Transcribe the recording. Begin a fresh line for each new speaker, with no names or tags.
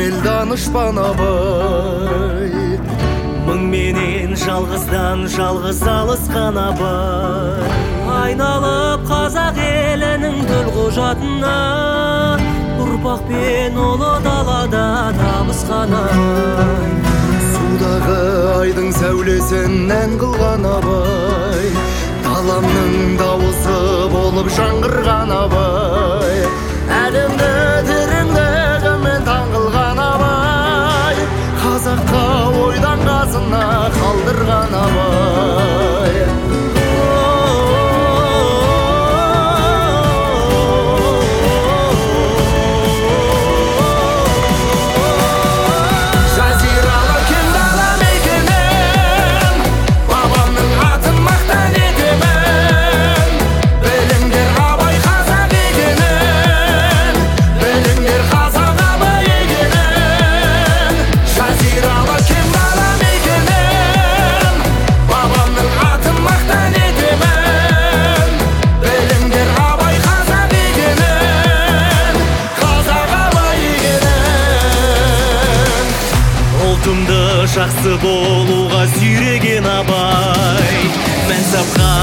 ел данышпан абай.
Мың менен жалғыздан жалғыз алысқан абай. Айналып қазақ елінің төлқұжатына ұрпақ пен ұлы далада табысқан абай.
Судағы айдың сәулесін ән қылған абай. Даламның дауысы болып жаңғырған абай. Әлемді тереңдігімен таң қылған абай. Қазаққа ойдан қазына қалдырған абай.
Жақсы болуға сүйреген абай. Мән сапқа